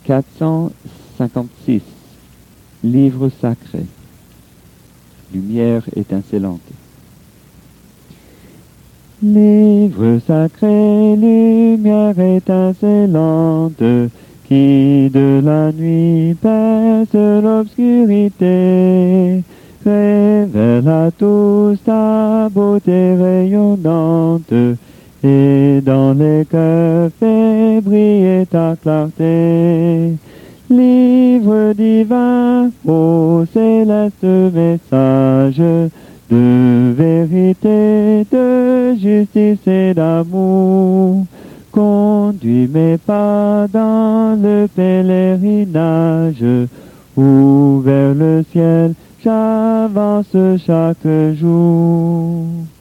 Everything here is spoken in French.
456. Livre sacré. Lumière étincelante. Livre sacré, lumière étincelante, qui de la nuit perce l'obscurité, révèle à tous ta beauté rayonnante, et dans les cœurs fait briller ta clarté. Livre divin, ô céleste message, de vérité, de justice et d'amour, conduis mes pas dans le pèlerinage, où vers le ciel j'avance chaque jour.